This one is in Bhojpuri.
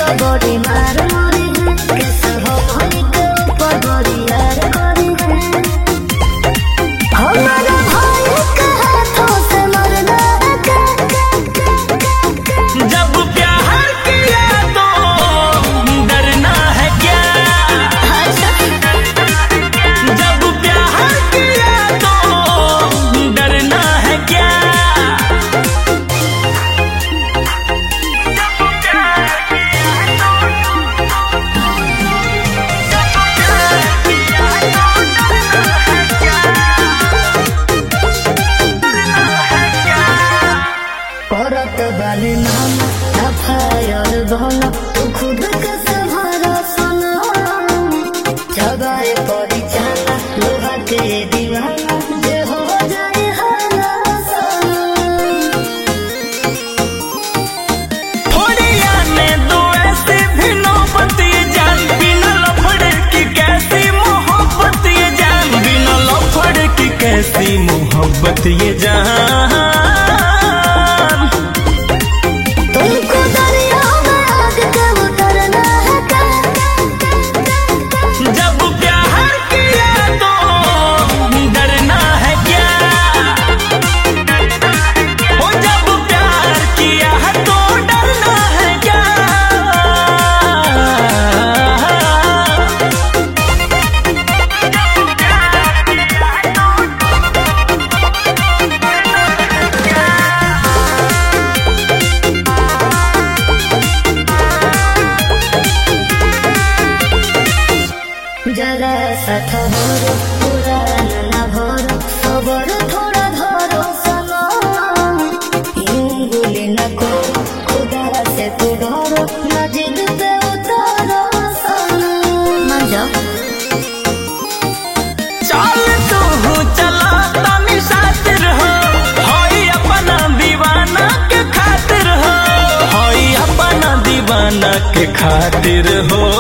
बड़ी मार मारी है कैसे हो भाई के ऊपर बड़ी यार करी है हमारा भाई के हाथों से मरना है जब प्यार किया तो डरना है क्या जब प्यार किया तो डरना है क्या औरत वाले नाम एफआईआर बोला तू खुद के सहारा सुना जगाए पड़ी जाना लोहा के दीवाना जे हो जाए हारा थोड़ी आने दो ऐसे भी नौबत ये जान बिना लफड़े की कैसी मोहब्बत ये जान बिना लफड़े की कैसी मोहब्बत ये जान तुमको दरिया में आग के उतरना है जब प्यार किया तो डरना है क्या ओ जब प्यार किया तो डरना है क्या जरा सा ठहरो पुरान न भरो सबर थोड़ा धरो सनो यूं भूले न करो खुदा से तू डरो न जिद पे उतारो सनो मान जाओ चाल तू चला तनी सातिर हो होई अपना दीवाना के खातिर हो होई अपना दीवाना के खातिर हो